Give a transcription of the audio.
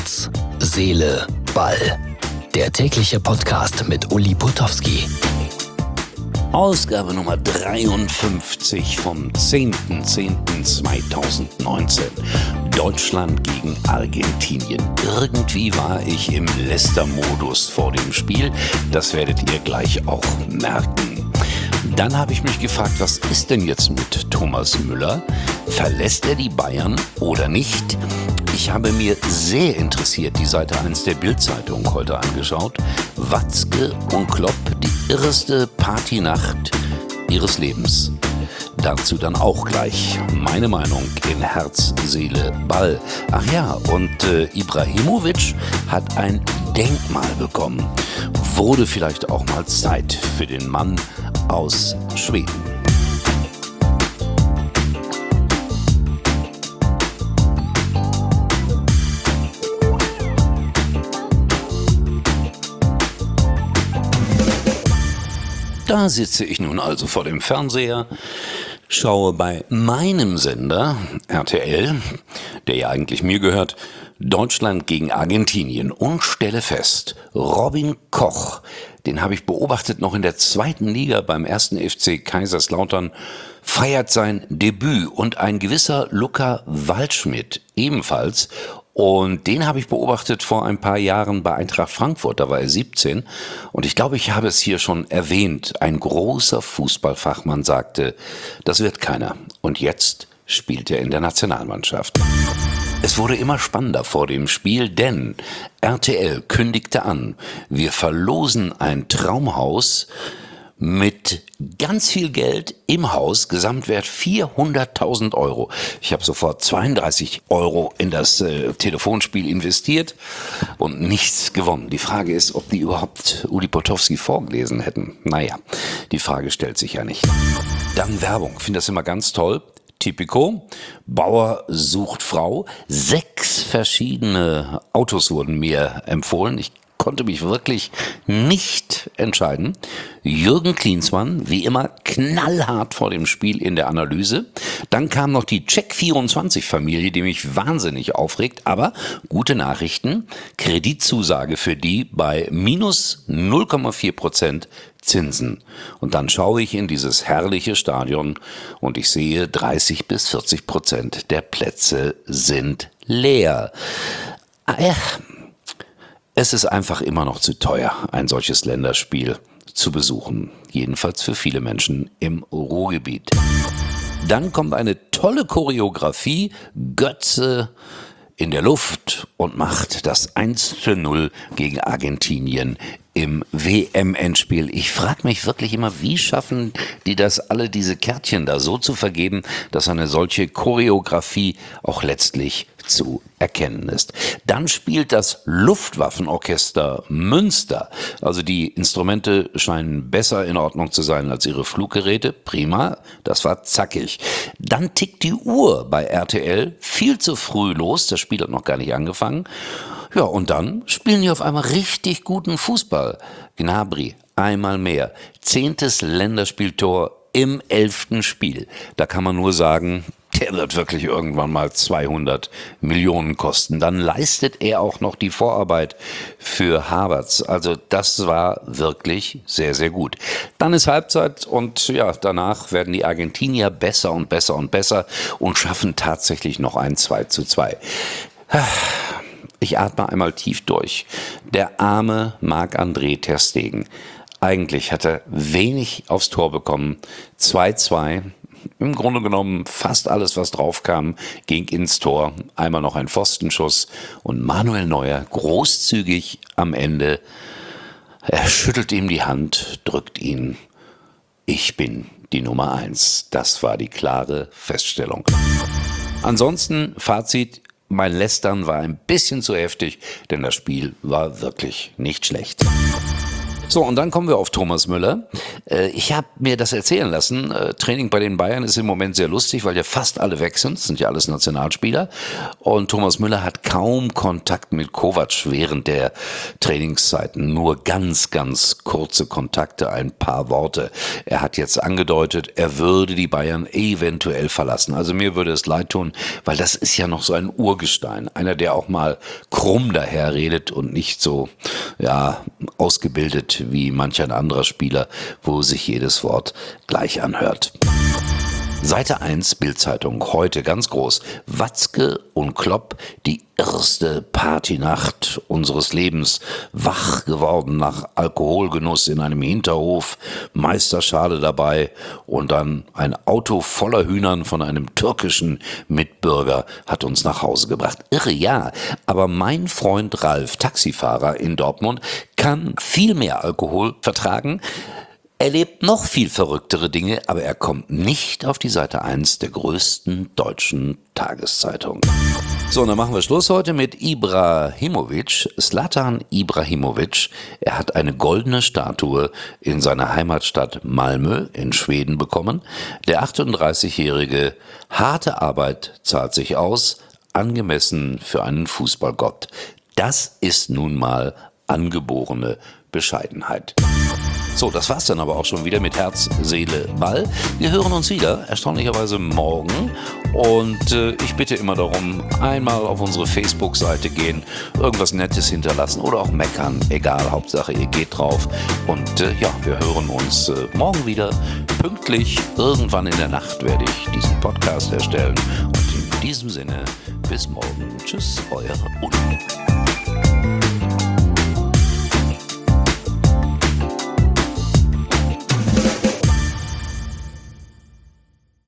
Herz, Seele, Ball. Der tägliche Podcast mit Uli Potowski. Ausgabe Nummer 53 vom 10.10.2019. Deutschland gegen Argentinien. Irgendwie war ich im Leicester-Modus vor dem Spiel. Das werdet ihr gleich auch merken. Dann habe ich mich gefragt, was ist denn jetzt mit Thomas Müller? Verlässt er die Bayern oder nicht? Ich habe mir sehr interessiert die Seite 1 der Bild-Zeitung heute angeschaut. Watzke und Klopp, die irreste Partynacht ihres Lebens. Dazu dann auch gleich meine Meinung in Herz, Seele, Ball. Ach ja, und Ibrahimovic hat ein Denkmal bekommen. Wurde vielleicht auch mal Zeit für den Mann aus Schweden. Da sitze ich nun also vor dem Fernseher, schaue bei meinem Sender, RTL, der ja eigentlich mir gehört, Deutschland gegen Argentinien und stelle fest, Robin Koch, den habe ich beobachtet noch in der 2. Liga beim 1. FC Kaiserslautern, feiert sein Debüt und ein gewisser Luca Waldschmidt ebenfalls. Und den habe ich beobachtet vor ein paar Jahren bei Eintracht Frankfurt, da war er 17. Und ich glaube, ich habe es hier schon erwähnt. Ein großer Fußballfachmann sagte, das wird keiner. Und jetzt spielt er in der Nationalmannschaft. Es wurde immer spannender vor dem Spiel, denn RTL kündigte an, wir verlosen ein Traumhaus mit ganz viel Geld im Haus, Gesamtwert 400.000 Euro. Ich habe sofort 32 Euro in das Telefonspiel investiert und nichts gewonnen. Die Frage ist, ob die überhaupt Uli Potowski vorgelesen hätten. Naja, die Frage stellt sich ja nicht. Dann Werbung, ich finde das immer ganz toll. Tipico, Bauer sucht Frau. 6 verschiedene Autos wurden mir empfohlen. Ich konnte mich wirklich nicht entscheiden. Jürgen Klinsmann, wie immer, knallhart vor dem Spiel in der Analyse. Dann kam noch die Check24-Familie, die mich wahnsinnig aufregt. Aber gute Nachrichten, Kreditzusage für die bei minus 0,4% Zinsen. Und dann schaue ich in dieses herrliche Stadion und ich sehe, 30-40% der Plätze sind leer. Es ist einfach immer noch zu teuer, ein solches Länderspiel zu besuchen. Jedenfalls für viele Menschen im Ruhrgebiet. Dann kommt eine tolle Choreografie, Götze in der Luft und macht das 1:0 gegen Argentinien im WM-Endspiel. Ich frage mich wirklich immer, wie schaffen die das alle, diese Kärtchen da so zu vergeben, dass eine solche Choreografie auch letztlich zu erkennen ist. Dann spielt das Luftwaffenorchester Münster. Also die Instrumente scheinen besser in Ordnung zu sein als ihre Fluggeräte. Prima, das war zackig. Dann tickt die Uhr bei RTL viel zu früh los. Das Spiel hat noch gar nicht angefangen. Ja, und dann spielen die auf einmal richtig guten Fußball. Gnabry, einmal mehr. 10. Länderspieltor im 11. Spiel. Da kann man nur sagen, der wird wirklich irgendwann mal 200 Millionen kosten. Dann leistet er auch noch die Vorarbeit für Havertz. Also das war wirklich sehr, sehr gut. Dann ist Halbzeit und ja, danach werden die Argentinier besser und besser und besser und schaffen tatsächlich noch ein 2:2. Ich atme einmal tief durch. Der arme Marc-André ter Stegen. Eigentlich hat er wenig aufs Tor bekommen. 2:2. Im Grunde genommen fast alles, was drauf kam, ging ins Tor. Einmal noch ein Pfostenschuss und Manuel Neuer großzügig am Ende. Er schüttelt ihm die Hand, drückt ihn. Ich bin die Nummer 1. Das war die klare Feststellung. Ansonsten, Fazit, mein Lästern war ein bisschen zu heftig, denn das Spiel war wirklich nicht schlecht. So, und dann kommen wir auf Thomas Müller. Ich habe mir das erzählen lassen. Training bei den Bayern ist im Moment sehr lustig, weil ja fast alle weg sind. Das sind ja alles Nationalspieler. Und Thomas Müller hat kaum Kontakt mit Kovac während der Trainingszeiten. Nur ganz, ganz kurze Kontakte, ein paar Worte. Er hat jetzt angedeutet, er würde die Bayern eventuell verlassen. Also mir würde es leid tun, weil das ist ja noch so ein Urgestein. Einer, der auch mal krumm daherredet und nicht so, ja, ausgebildet wie manch ein anderer Spieler, wo sich jedes Wort gleich anhört. Seite 1 Bild-Zeitung, heute ganz groß. Watzke und Klopp, die erste Partynacht unseres Lebens. Wach geworden nach Alkoholgenuss in einem Hinterhof, Meisterschale dabei und dann ein Auto voller Hühnern von einem türkischen Mitbürger hat uns nach Hause gebracht. Irre, ja, aber mein Freund Ralf, Taxifahrer in Dortmund, kann viel mehr Alkohol vertragen. Er lebt noch viel verrücktere Dinge, aber er kommt nicht auf die Seite 1 der größten deutschen Tageszeitung. So, und dann machen wir Schluss heute mit Ibrahimovic, Zlatan Ibrahimovic. Er hat eine goldene Statue in seiner Heimatstadt Malmö in Schweden bekommen. Der 38-jährige, harte Arbeit zahlt sich aus, angemessen für einen Fußballgott. Das ist nun mal angeborene Bescheidenheit. So, das war's dann aber auch schon wieder mit Herz, Seele, Ball. Wir hören uns wieder, erstaunlicherweise morgen. Und ich bitte immer darum, einmal auf unsere Facebook-Seite gehen, irgendwas Nettes hinterlassen oder auch meckern. Egal, Hauptsache ihr geht drauf. Und ja, wir hören uns morgen wieder. Pünktlich, irgendwann in der Nacht werde ich diesen Podcast erstellen. Und in diesem Sinne, bis morgen. Tschüss, euer Uli.